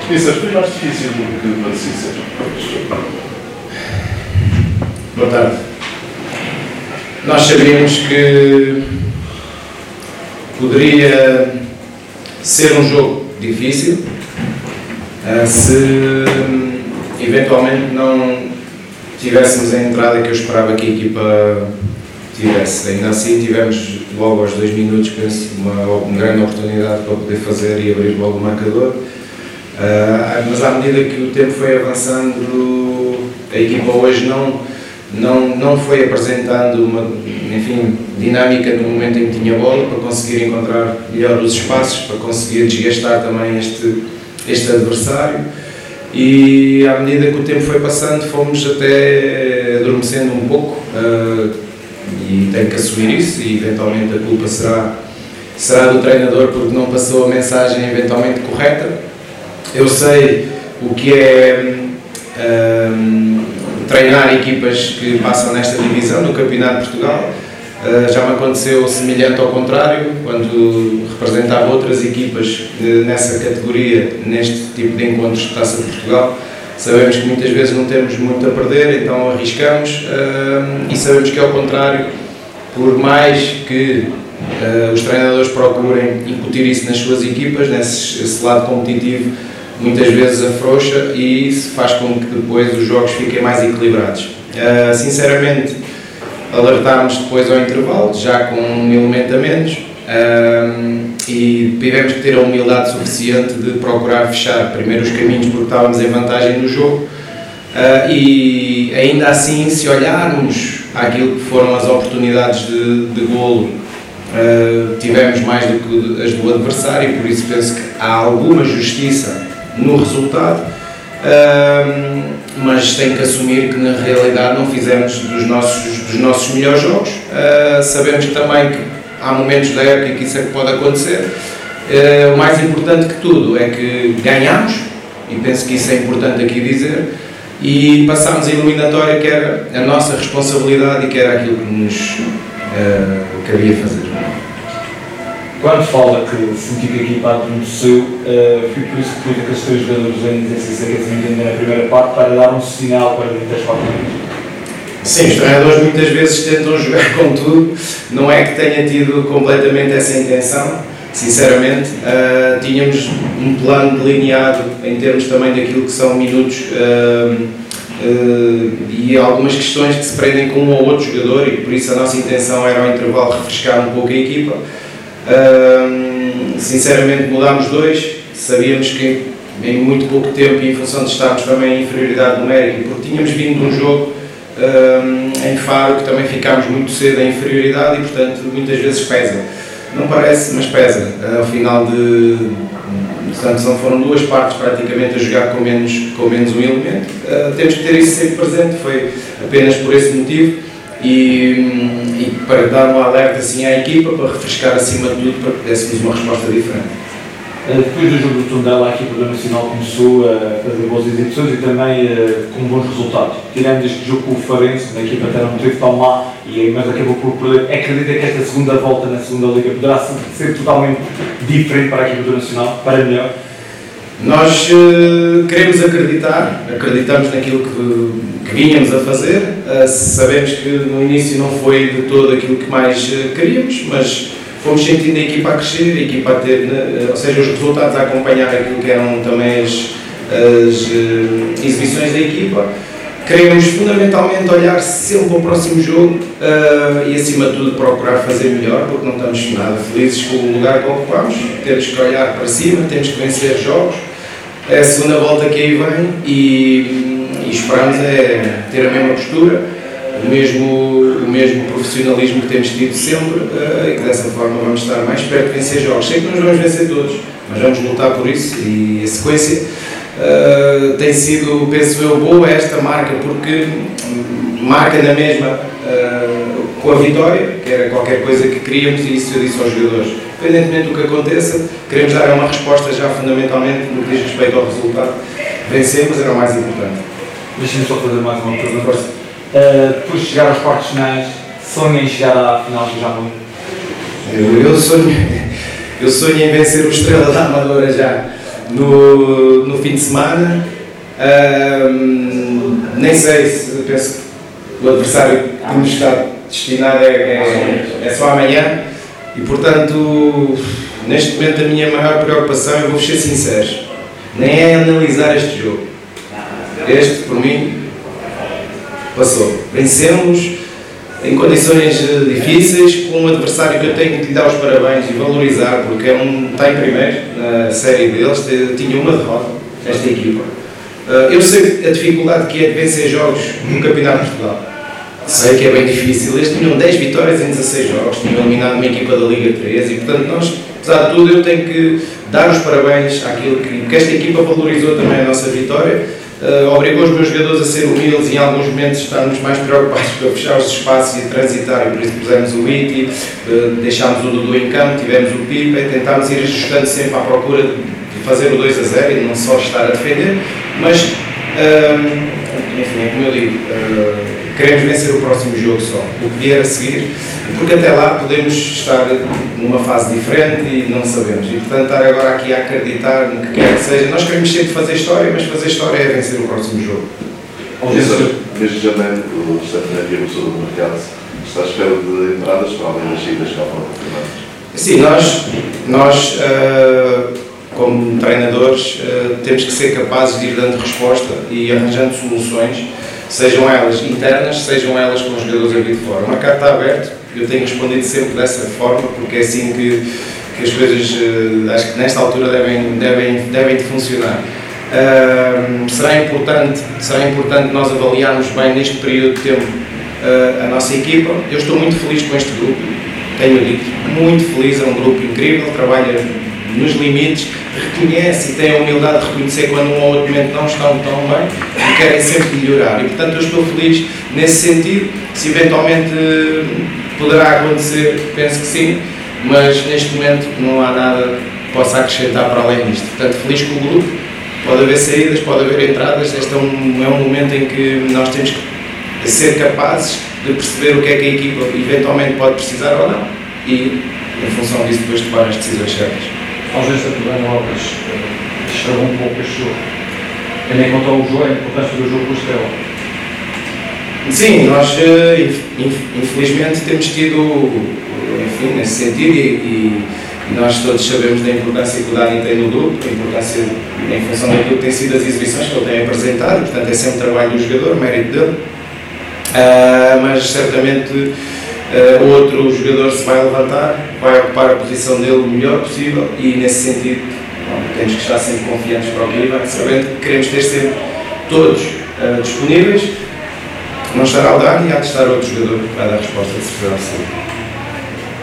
Isso foi mais difícil do que parecia ser. Boa tarde. Nós sabíamos que poderia ser um jogo difícil se eventualmente não tivéssemos a entrada que eu esperava que a equipa tivesse. Ainda assim tivemos logo aos 2 minutos, penso, uma grande oportunidade para poder fazer e abrir logo o marcador. Mas à medida que o tempo foi avançando, a equipa hoje não foi apresentando uma dinâmica no momento em que tinha bola para conseguir encontrar melhor os espaços, para conseguir desgastar também este adversário. E à medida que o tempo foi passando, fomos até adormecendo um pouco, e tenho que assumir isso, e eventualmente a culpa será do treinador porque não passou a mensagem eventualmente correta. Eu sei o que é treinar equipas que passam nesta divisão do Campeonato de Portugal. Já me aconteceu semelhante ao contrário, quando representava outras equipas nessa categoria, neste tipo de encontros de Taça de Portugal. Sabemos que muitas vezes não temos muito a perder, então arriscamos, e sabemos que é o contrário, por mais que os treinadores procurem incutir isso nas suas equipas, esse lado competitivo muitas vezes afrouxa e isso faz com que depois os jogos fiquem mais equilibrados. Sinceramente, alertámos depois ao intervalo, já com um elemento a menos, e tivemos que ter a humildade suficiente de procurar fechar primeiro os caminhos porque estávamos em vantagem no jogo, e ainda assim, se olharmos àquilo que foram as oportunidades de golo, tivemos mais do que as do adversário, por isso penso que há alguma justiça no resultado, mas tenho que assumir que na realidade não fizemos dos nossos melhores jogos. Sabemos também que há momentos da época que isso é que pode acontecer. O mais importante que tudo é que ganhamos, e penso que isso é importante aqui dizer, e passámos a eliminatória, que era a nossa responsabilidade e que era aquilo que nos cabia fazer. Quando fala que sentiu que a equipa adormeceu, foi por isso que pus aqueles 3 jogadores em intenção que na primeira parte para dar um sinal para dentro das 4 minutos. Sim, os treinadores muitas vezes tentam jogar com tudo, não é que tenha tido completamente essa intenção, sinceramente. Tínhamos um plano delineado em termos também daquilo que são minutos e algumas questões que se prendem com um ou outro jogador, e por isso a nossa intenção era ao intervalo refrescar um pouco a equipa. Sinceramente mudámos 2, sabíamos que em muito pouco tempo, e em função de estarmos também em inferioridade numérica, porque tínhamos vindo de um jogo em Faro que também ficámos muito cedo em inferioridade e portanto muitas vezes pesa, não parece, mas pesa. Ao final portanto foram 2 partes praticamente a jogar com menos um elemento. Temos que ter isso sempre presente, foi apenas por esse motivo. E para dar um alerta assim à equipa, para refrescar acima de tudo, para que dessemos uma resposta diferente. Depois do jogo do Tondela, a equipa do Nacional começou a fazer boas exibições e também com bons resultados. Tirando este jogo com o Farense, a equipa até não teve tão má, mas acabou por perder. Acredita que esta segunda volta na segunda Liga poderá ser totalmente diferente para a equipa do Nacional, para melhor? Nós queremos acreditamos naquilo que vínhamos a fazer. Sabemos que no início não foi de todo aquilo que mais queríamos, mas fomos sentindo a equipa a crescer, a equipa a ter, ou seja, os resultados a acompanhar aquilo que eram também as exibições da equipa. Queremos fundamentalmente olhar sempre ao próximo jogo e acima de tudo procurar fazer melhor, porque não estamos nada felizes com o lugar que ocupamos. Temos que olhar para cima, temos que vencer jogos. É a segunda volta que aí vem e esperamos ter a mesma postura, o mesmo profissionalismo que temos tido sempre, e que dessa forma vamos estar mais perto de vencer jogos. Sei que não os vamos vencer todos, mas vamos lutar por isso, e a sequência tem sido, penso eu, boa esta marca, porque marca na mesma com a vitória, que era qualquer coisa que queríamos, e isso eu disse aos jogadores. Independentemente do que aconteça, queremos dar uma resposta já fundamentalmente no que diz respeito ao resultado. Vencemos era o mais importante. Deixa-me só fazer mais uma pergunta. Depois de chegar aos quartos finais, sonha em chegar à final do Jamor? Eu sonho em vencer o Estrela da Amadora já. no fim de semana. Nem sei se penso que o adversário que nos está destinado é só amanhã e, portanto, neste momento a minha maior preocupação, eu vou ser sincero, nem é analisar este jogo. Este, por mim, passou. Vencemos em condições difíceis, com um adversário que eu tenho que lhe dar os parabéns e valorizar, porque está em primeiro na série deles, tinha uma derrota, esta equipa. Eu sei a dificuldade que é de vencer jogos no Campeonato de Portugal. Sei que é bem difícil. Eles tinham 10 vitórias em 16 jogos, tinham eliminado uma equipa da Liga 3 e, portanto, nós, apesar de tudo, eu tenho que dar os parabéns àquilo porque esta equipa valorizou também a nossa vitória. Obrigou os meus jogadores a ser humildes e em alguns momentos estávamos mais preocupados para fechar os espaços e transitar, e por isso pusemos o Iti, deixámos o Dudu em campo, tivemos o Pipa e tentámos ir ajustando sempre à procura de fazer o 2-0 e não só estar a defender, mas enfim, como eu digo, queremos vencer o próximo jogo só, o que vier a seguir, porque até lá podemos estar numa fase diferente e não sabemos. E portanto estar agora aqui a acreditar no que quer que seja, nós queremos sempre fazer história, mas fazer história é vencer o próximo jogo. Desde janeiro, o Santarém começou do mercado, está à espera de entradas para além das saídas cá para o campeonato? Sim, nós como treinadores, temos que ser capazes de ir dando resposta e arranjando soluções, sejam elas internas, sejam elas com os jogadores aqui de fora. O mercado está aberto, eu tenho respondido sempre dessa forma, porque é assim que as coisas, acho que nesta altura devem funcionar. Será importante nós avaliarmos bem neste período de tempo a nossa equipa. Eu estou muito feliz com este grupo, tenho dito, muito feliz, é um grupo incrível, trabalha nos limites, reconhece e tem a humildade de reconhecer quando um ou outro momento não estão tão bem e querem sempre melhorar. E portanto eu estou feliz nesse sentido. Se eventualmente poderá acontecer, penso que sim, mas neste momento não há nada que possa acrescentar para além disto. Portanto, feliz com o grupo, pode haver saídas, pode haver entradas, este é um momento em que nós temos que ser capazes de perceber o que é que a equipa eventualmente pode precisar ou não e em função disso depois tomar as decisões certas. A ausência do Daniel Alves estragou um pouco este jogo. Tendo em conta o jogo, a importância do jogo com o Estrela. Sim, nós infelizmente temos tido, enfim, nesse sentido, e nós todos sabemos da importância que o Dani tem no grupo, a importância em função daquilo que tem sido as exibições que ele tem apresentado, portanto é sempre trabalho do jogador, mérito dele, mas certamente outro jogador se vai levantar, vai ocupar a posição dele o melhor possível e nesse sentido temos que estar sempre confiantes para o que vai, sabendo que queremos ter sempre todos disponíveis. Não estará o Dani e há de estar outro jogador que vai dar resposta de certeza absoluta.